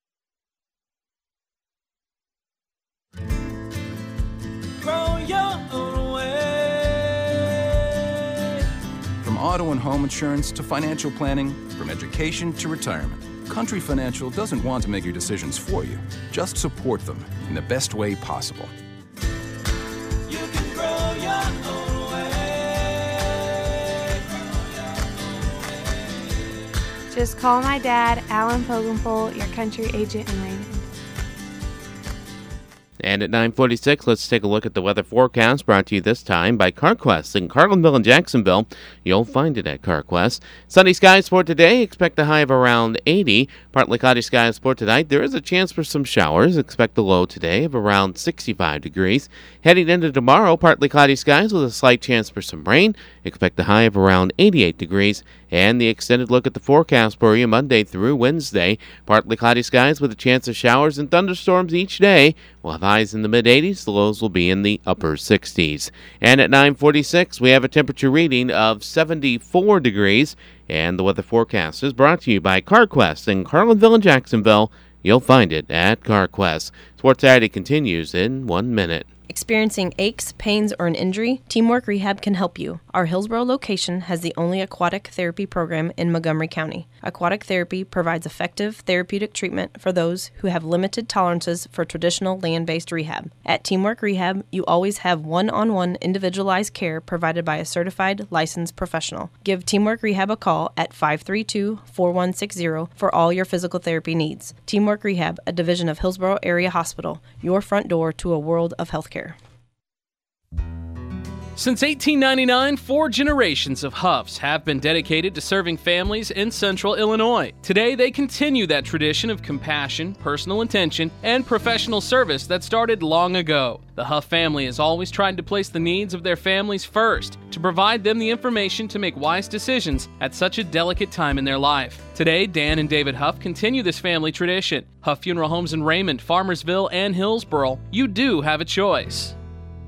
Grow your own way. From auto and home insurance to financial planning, from education to retirement, Country Financial doesn't want to make your decisions for you. Just support them in the best way possible. You can grow your own way. Just call my dad, Alan Pogenpole, your country agent in Raymond. And at 9:46, let's take a look at the weather forecast, brought to you this time by CarQuest in Carlinville and Jacksonville. You'll find it at CarQuest. Sunny skies for today. Expect a high of around 80. Partly cloudy skies for tonight. There is a chance for some showers. Expect a low today of around 65 degrees. Heading into tomorrow, partly cloudy skies with a slight chance for some rain. Expect a high of around 88 degrees. And the extended look at the forecast for you Monday through Wednesday. Partly cloudy skies with a chance of showers and thunderstorms each day. We'll have highs in the mid-80s. The lows will be in the upper 60s. And at 9:46, we have a temperature reading of 74 degrees. And the weather forecast is brought to you by CarQuest in Carlinville and Jacksonville. You'll find it at CarQuest. Sports Saturday continues in 1 minute. Experiencing aches, pains, or an injury? Teamwork Rehab can help you. Our Hillsboro location has the only aquatic therapy program in Montgomery County. Aquatic therapy provides effective therapeutic treatment for those who have limited tolerances for traditional land-based rehab. At Teamwork Rehab, you always have one-on-one individualized care provided by a certified, licensed professional. Give Teamwork Rehab a call at 532-4160 for all your physical therapy needs. Teamwork Rehab, a division of Hillsboro Area Hospital, your front door to a world of healthcare. Since 1899, 4 generations of Huffs have been dedicated to serving families in central Illinois. Today, they continue that tradition of compassion, personal attention, and professional service that started long ago. The Huff family has always tried to place the needs of their families first, to provide them the information to make wise decisions at such a delicate time in their life. Today, Dan and David Huff continue this family tradition. Huff Funeral Homes in Raymond, Farmersville, and Hillsboro. You do have a choice.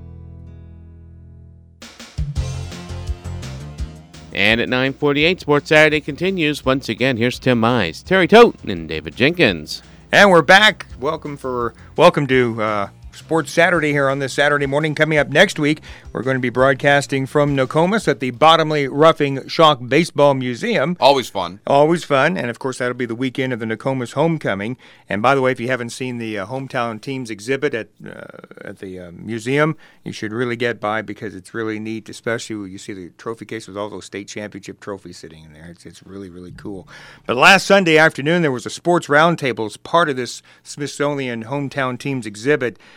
And at 9:48, Sports Saturday continues. Once again, here's Tim Mize, Terry Tote, and David Jenkins. And we're back. Welcome to Sports Saturday here on this Saturday morning. Coming up next week, we're going to be broadcasting from Nokomis at the Bottomley Roughing Shock Baseball Museum. Always fun. Always fun. And, of course, that'll be the weekend of the Nokomis Homecoming. And, by the way, if you haven't seen the hometown teams exhibit at the museum, you should really get by because it's really neat, especially when you see the trophy case with all those state championship trophies sitting in there. It's really, really cool. But last Sunday afternoon, there was a sports roundtable as part of this Smithsonian hometown teams exhibit.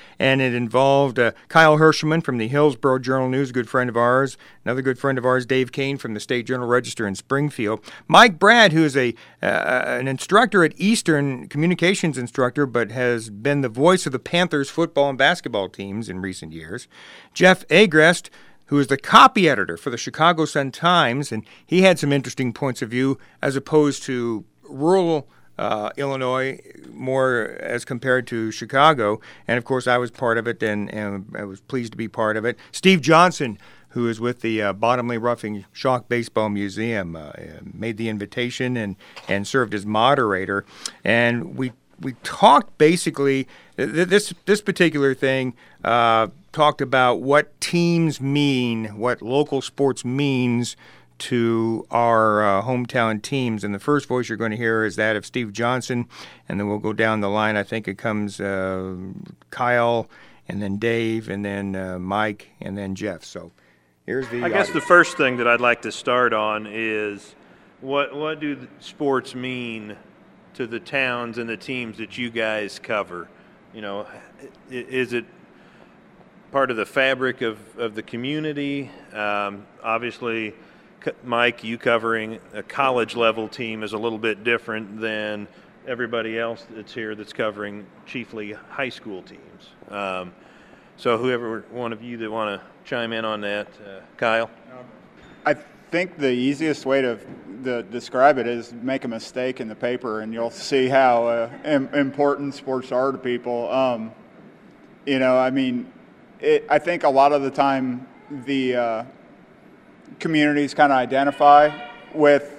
and it involved Kyle Hirschman from the Hillsborough Journal-News, a good friend of ours, another good friend of ours, Dave Kane from the State Journal-Register in Springfield, Mike Brad, who is an instructor at Eastern, communications instructor, but has been the voice of the Panthers football and basketball teams in recent years, Jeff Agrest, who is the copy editor for the Chicago Sun-Times, and he had some interesting points of view as opposed to rural Illinois, more as compared to Chicago. And, of course, I was part of it, and I was pleased to be part of it. Steve Johnson, who is with the Bottomley Roughing Shock Baseball Museum, made the invitation and served as moderator. And we talked basically, this particular thing talked about what teams mean, what local sports means to our hometown teams. And the first voice you're going to hear is that of Steve Johnson, and then we'll go down the line. I think it comes Kyle, and then Dave, and then Mike, and then Jeff. So here's the I guess the first thing that I'd like to start on is what do sports mean to the towns and the teams that you guys cover? You know, is it part of the fabric of the community? Obviously, Mike, you covering a college-level team is a little bit different than everybody else that's here that's covering chiefly high school teams. So whoever one of you that want to chime in on that, Kyle? I think the easiest way to describe it is make a mistake in the paper, and you'll see how important sports are to people. You know, I mean, I think a lot of the time the communities kind of identify with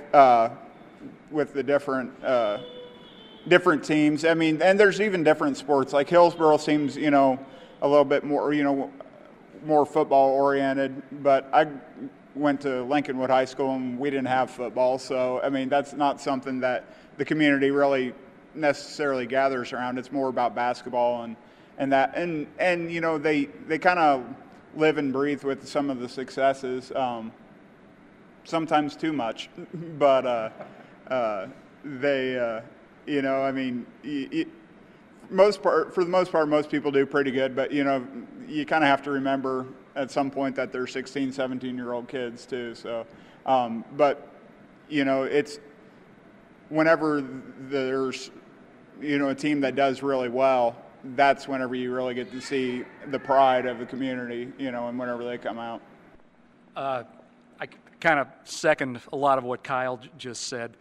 the different teams. I mean, and there's even different sports. Like Hillsborough seems, you know, a little bit more, you know, more football oriented. But I went to Lincolnwood High School and we didn't have football, so I mean that's not something that the community really necessarily gathers around. It's more about basketball and that and you know they kind of live and breathe with some of the successes. Sometimes too much, but they, you know, I mean, for the most part, most people do pretty good. But you know, you kind of have to remember at some point that they're 16, 17-year-old kids too. So, but you know, it's whenever there's, you know, a team that does really well, that's whenever you really get to see the pride of the community, you know, and whenever they come out. I kind of second a lot of what Kyle just said.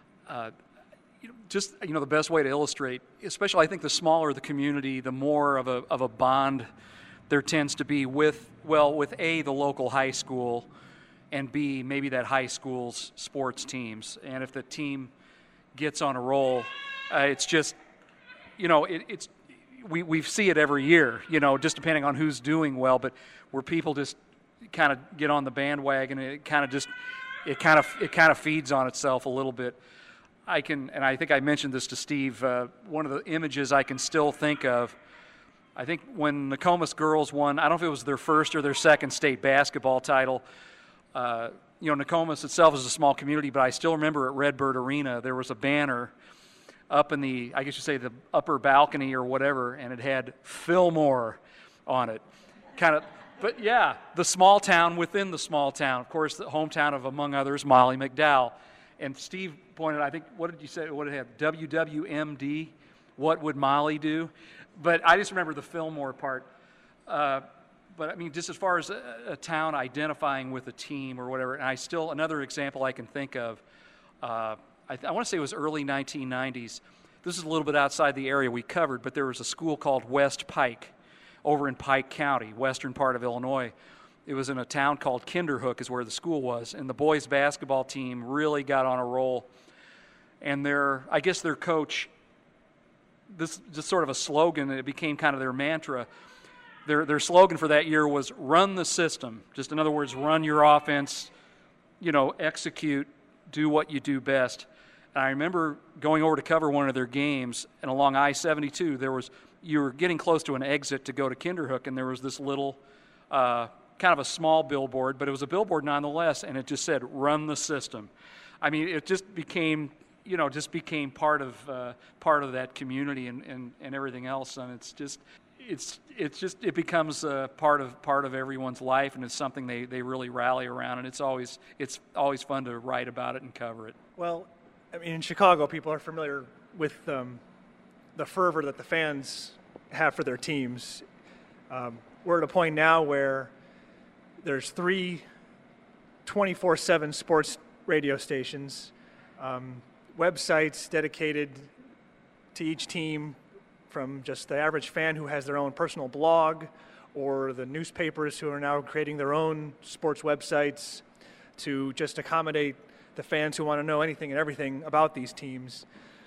Just, you know, the best way to illustrate, especially I think the smaller the community, the more of a bond there tends to be with A, the local high school, and B, maybe that high school's sports teams. And if the team gets on a roll, it's just, you know, we see it every year, you know, just depending on who's doing well, but where people just kind of get on the bandwagon, and it kind of feeds on itself a little bit. I think I mentioned this to Steve, one of the images I can still think of, I think when the Nokomis girls won, I don't know if it was their first or their second state basketball title. You know, Nokomis itself is a small community, but I still remember at Redbird Arena there was a banner up in the, I guess you say, the upper balcony or whatever, and it had Fillmore on it. But yeah, the small town within the small town. Of course, the hometown of, among others, Molly McDowell. And Steve pointed, I think, what did you say? What did it have? WWMD? What would Molly do? But I just remember the Fillmore part. But I mean, just as far as a town identifying with a team or whatever, and another example I can think of, I want to say it was early 1990s. This is a little bit outside the area we covered, but there was a school called West Pike over in Pike County, western part of Illinois. It was in a town called Kinderhook is where the school was, and the boys basketball team really got on a roll. And I guess their coach, this just sort of a slogan, and it became kind of their mantra. Their slogan for that year was run the system. Just in other words, run your offense, you know, execute, do what you do best. And I remember going over to cover one of their games, and along I-72, you were getting close to an exit to go to Kinderhook, and there was this little kind of a small billboard, but it was a billboard nonetheless, and it just said, run the system. I mean, it just became, you know, part of that community and everything else, and it's just, it becomes part of everyone's life, and it's something they really rally around, and it's always fun to write about it and cover it. Well, I mean, in Chicago, people are familiar with the fervor that the fans have for their teams. We're at a point now where there's 3 24/7 sports radio stations, websites dedicated to each team, from just the average fan who has their own personal blog, or the newspapers who are now creating their own sports websites to just accommodate the fans who want to know anything and everything about these teams.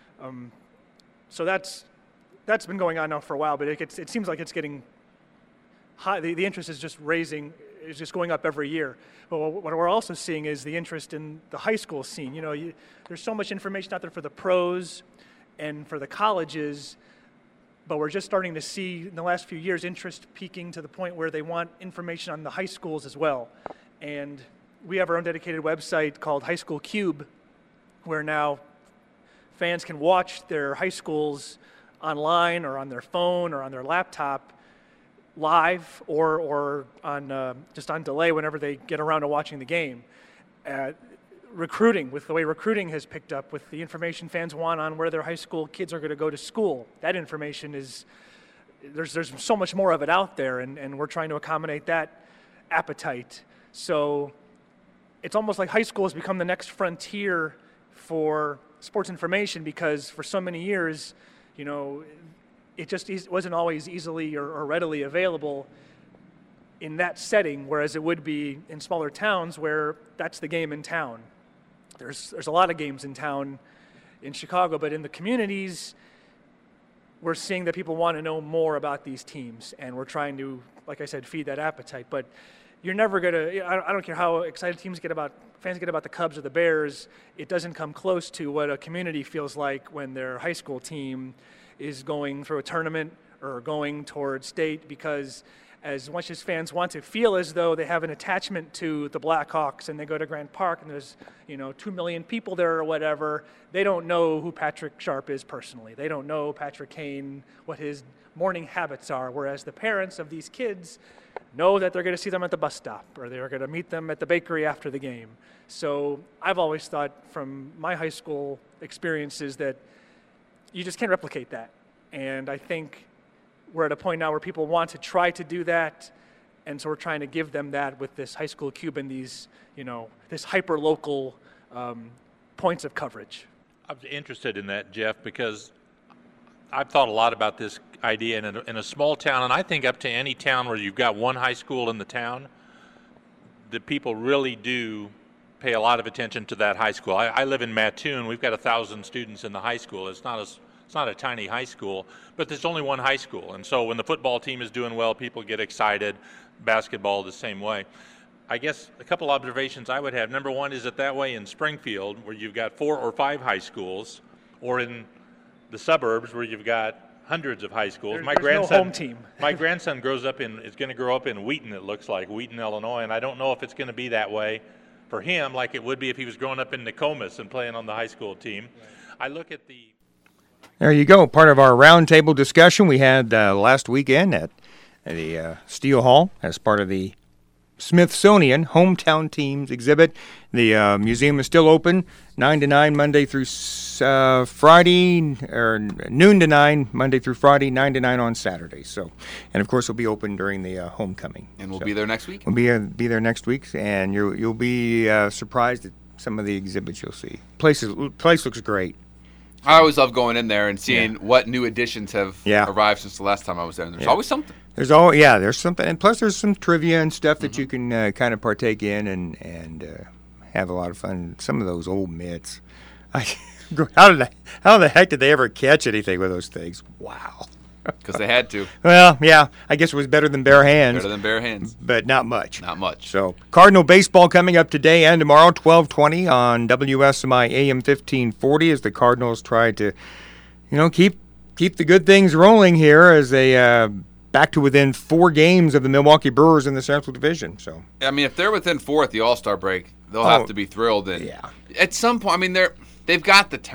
So that's been going on now for a while, but it seems like it's getting high. The interest is just going up every year. But what we're also seeing is the interest in the high school scene. There's so much information out there for the pros and for the colleges, but we're just starting to see in the last few years interest peaking to the point where they want information on the high schools as well. And we have our own dedicated website called High School Cube, where now fans can watch their high schools online or on their phone or on their laptop live or on just on delay whenever they get around to watching the game. Recruiting, with the way recruiting has picked up, with the information fans want on where their high school kids are going to go to school, that information there's so much more of it out there, and we're trying to accommodate that appetite. So it's almost like high school has become the next frontier for sports information, because for so many years, it just wasn't always easily or readily available in that setting, whereas it would be in smaller towns where that's the game in town. There's a lot of games in town in Chicago, but in the communities, we're seeing that people want to know more about these teams, and we're trying to, like I said, feed that appetite. But you're never going to, I don't care how excited fans get about the Cubs or the Bears, it doesn't come close to what a community feels like when their high school team is going through a tournament or going toward state, because as much as fans want to feel as though they have an attachment to the Blackhawks and they go to Grant Park and there's 2 million people there or whatever, they don't know who Patrick Sharp is personally. They don't know Patrick Kane, what his morning habits are, whereas the parents of these kids know that they're going to see them at the bus stop or they're going to meet them at the bakery after the game. So I've always thought from my high school experiences that you just can't replicate that. And I think we're at a point now where people want to try to do that, and so we're trying to give them that with this High School Cube and these, this hyper-local points of coverage. I'm interested in that, Jeff, because I've thought a lot about this idea in a small town, and I think up to any town where you've got one high school in the town, the people really do pay a lot of attention to that high school. I live in Mattoon. We've got 1,000 students in the high school. It's not a tiny high school, but there's only one high school. And so when the football team is doing well, people get excited. Basketball the same way. I guess a couple observations I would have. Number one, is it that way in Springfield, where you've got 4 or 5 high schools, or in the suburbs where you've got hundreds of high schools? There's no home team. My grandson is going to grow up in Wheaton, it looks like, Wheaton, Illinois, and I don't know if it's going to be that way for him like it would be if he was growing up in Nokomis and playing on the high school team. I look at the... There you go. Part of our roundtable discussion we had last weekend at the Steel Hall as part of the Smithsonian Hometown Teams exhibit. The museum is still open 9 to 9 Monday through Friday, or noon to 9 Monday through Friday, 9 to 9 on Saturday. So, and of course, it'll be open during the homecoming. And we'll be there next week. We'll be there next week, and you'll be surprised at some of the exhibits you'll see. Place looks great. I always love going in there and seeing what new additions have arrived since the last time I was there. And there's always something. There's something, and plus there's some trivia and stuff that you can kind of partake in and have a lot of fun. Some of those old mitts, how the heck did they ever catch anything with those things? Wow. Because they had to. Well, yeah, I guess it was better than bare hands. Better than bare hands. But not much. Not much. So, Cardinal baseball coming up today and tomorrow, 12:20 on WSMI AM 1540, as the Cardinals try to, keep the good things rolling here as they back to within 4 games of the Milwaukee Brewers in the Central Division. So, I mean, if they're within 4 at the All-Star break, they'll have to be thrilled. And at some point, I mean, they've got the talent.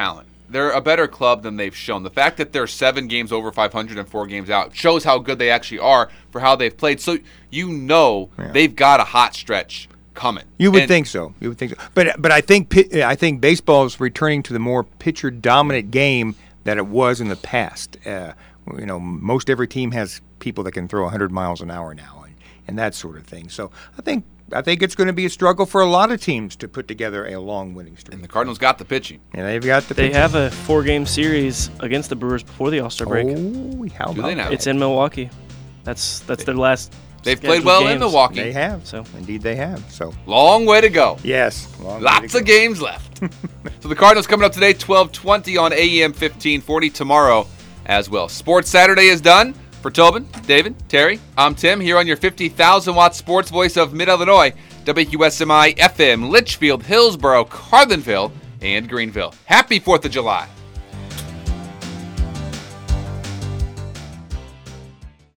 they're a better club than they've shown. The fact that they're 7 games over 500 and 4 games out shows how good they actually are for how they've played. So they've got a hot stretch coming. You would think so. But I think baseball is returning to the more pitcher dominant game that it was in the past. Most every team has people that can throw 100 miles an hour now and that sort of thing. So I think it's going to be a struggle for a lot of teams to put together a long winning streak. And the Cardinals got the pitching. And they've got the pitching. They have a 4-game series against the Brewers before the All-Star break. Oh, how about that? It's in Milwaukee. That's their last. They've played well games. in Milwaukee. They have. So indeed they have. So long way to go. Yes. Lots of games left. So the Cardinals coming up today, 12:20 on AM 1540 tomorrow as well. Sports Saturday is done. For Tobin, David, Terry, I'm Tim here on your 50,000-watt sports voice of Mid-Illinois, WQSMI FM, Litchfield, Hillsboro, Carlinville, and Greenville. Happy 4th of July.